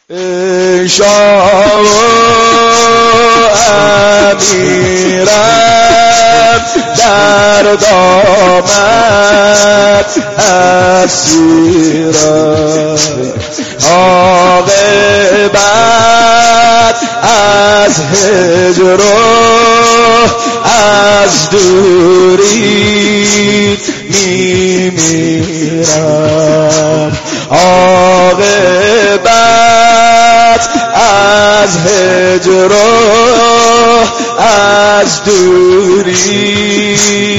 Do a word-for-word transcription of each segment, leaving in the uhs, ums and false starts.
ای شاه و امیرم در دامت اسیرم، عاقبت از هجر و از دوری میمیرم، عاقبت از هجر و از دوری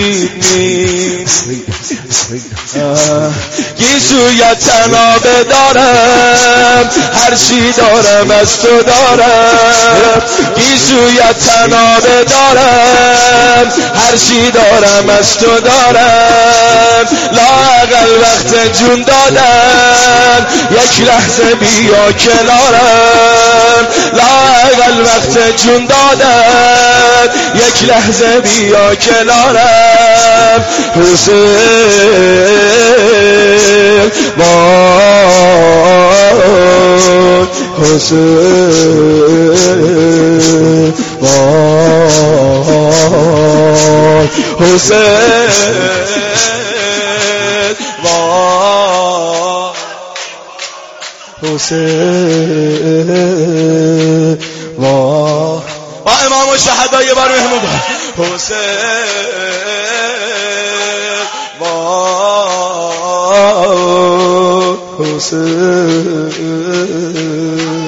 میمیرم. گیسویت تنابه دارم، هرچی دارم از تو دارم. گیسویت تنابه دارم، هرچی دارم از تو دارم. لااقل وقت جون دادم، یک لحظه بیا کنارم. لااقل وقت جون دادم، یک لحظه بیا کنارم. حسین وای حسین وای حسین وای حسین وای. با امام و شهدا یه بار مهمون بار. حسین وای حسین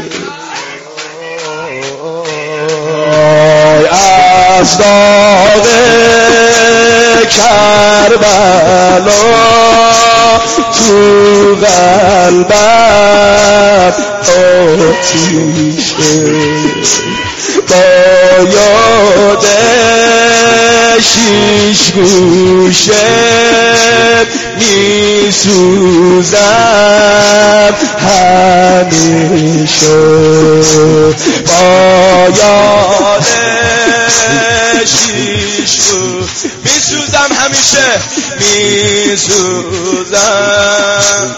از داغ کربلا تو قلبم آتیشه، با یاد شیش گوشه می سوزم همیشه، با یاد شیش گوشه می سوزم همیشه، می سوزم.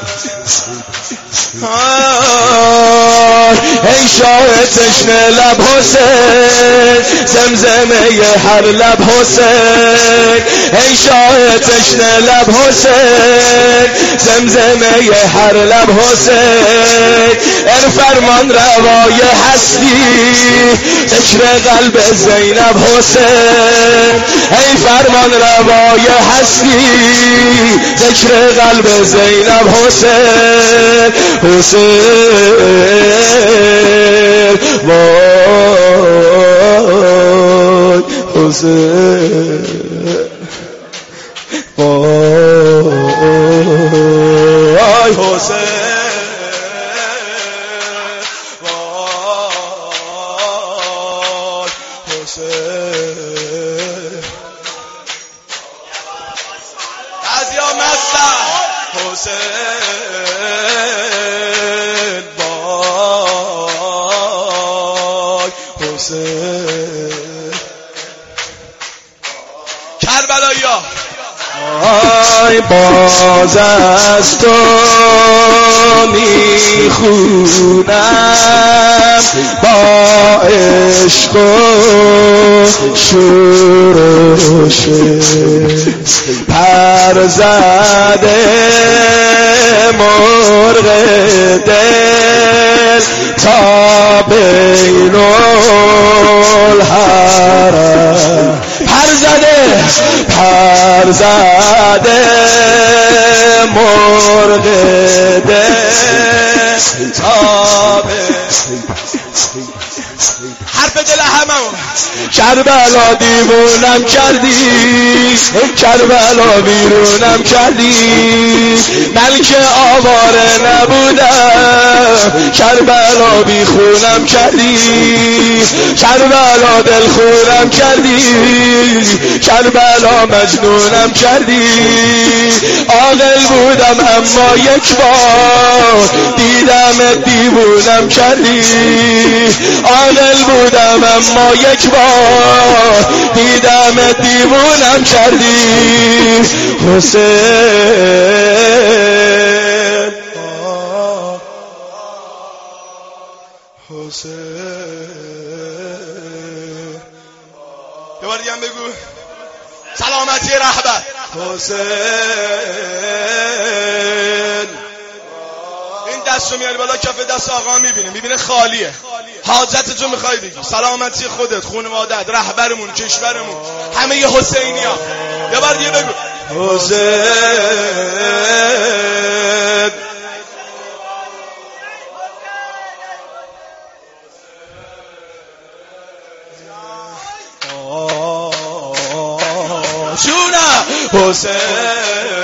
ای شاه تشنه لب حسین، زمزمه هر لب حسین. ای شاه تشنه لب حسین، زمزمه هر لب حسین. ار فرمان روای هستی، ذکر قلب زینب حسین. ای فرمان روای هستی، ذکر قلب زینب حسین. حسین وای حسین وای حسین وای حسین. از یا مستم حسین وای حسین. کربلایی‌ها آی باز از تو میخونم، با عشق و شورش پر زده مرغ دل تا بین الحرم. پر زده پر زده مرغ دل تا بین. حرف دل هممون. کربلا دیوونم کردی، کربلا بیرونم کردی. من که آواره نبودم، کربلا بی خونم کردی. کربلا دل خونم کردی، کربلا مجنونم کردی. عاقل بودم اما یک بار دیدم دیوونم کردی. عاقل بودم اما یک بار دیدم دیوونم کردی. حسین. حسین. یه بار دیگه هم بگو سلامتی رهبر حسین. این دستو میاری بالا، کف دست آقا میبینه، میبینه خالیه. حاجت تو میخوای بگی، سلامتی خودت، خانواده‌ات، رهبرمون، کشورمون، همه ی حسینیا. یه بار دیگه بگو حسین. شونا حسین.